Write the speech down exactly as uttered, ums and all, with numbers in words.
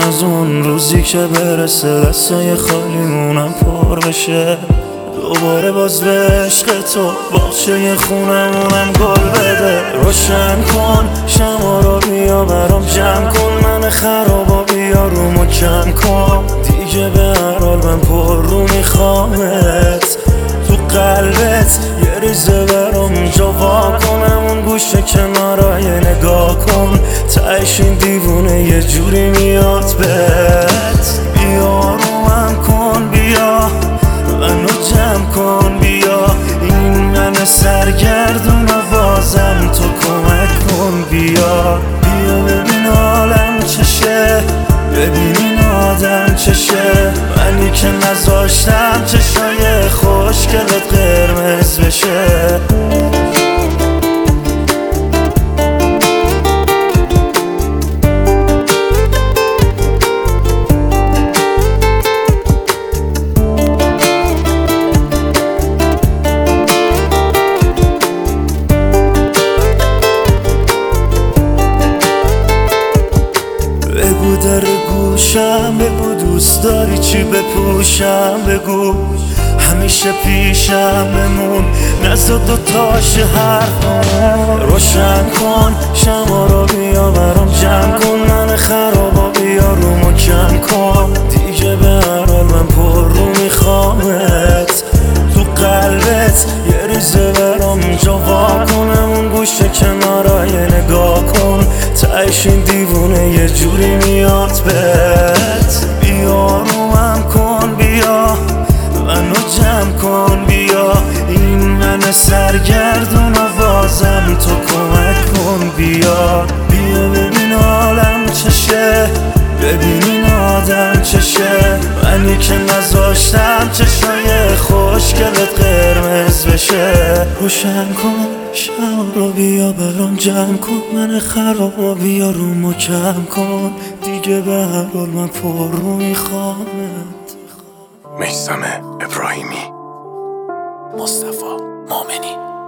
از اون روزی که برسه دستای خالیمونم پر بشه، دوباره باز به عشق تو باغچه خونمونم گل بده. روشن کن شما رو بیا برام جمع کن، من خرابا بیا رومو کم کن، دیگه به هر حال من پر رو میخوامت. تو قلبت یه ریزه برام جا وا کنم، اون گوشه کنارای نگاه کن، تهش این دیوونه یه جوری میاد بهت. بیا رومم کن بیا منو جمع کن بیا، این من سرگردون و بازم تو کمک کن. بیا بیا ببین حالم چشه، ببین این آدم چشه، منی که نذاشتم چشای خوشگلت قرمز بشه. بگو در گوشم، بگو دوست داری چی بپوشم، بگو همیشه پیشم بمون، نزد دوتاش حرفمون. روشن کن شما رو بیا برام جمع کن، من خرابا بیا رومو کم کن، دیگه به هر حال من پر رو میخوامت. تو قلبت یه ریزه برام جا وا کنم، اون گوشه کنارای نگاه کن، تهش این دیوونه یه جوری میاد بهت. بیا رومم کن بیا منو جمع کن بیا، این من سرگردون و بازم تو کمک کن. بیا بیا ببین حالم چشه، ببین این آدم چشه، منی که نذاشتم چشای خوشگلت قرمز بشه. روشن کن شب رو بیا برام جمع کن، من خراب رو بیا رومو کم کن، دیگه به هر حال من پر رو میخوامت. میثم ابراهیمی، مصطفی مومنی.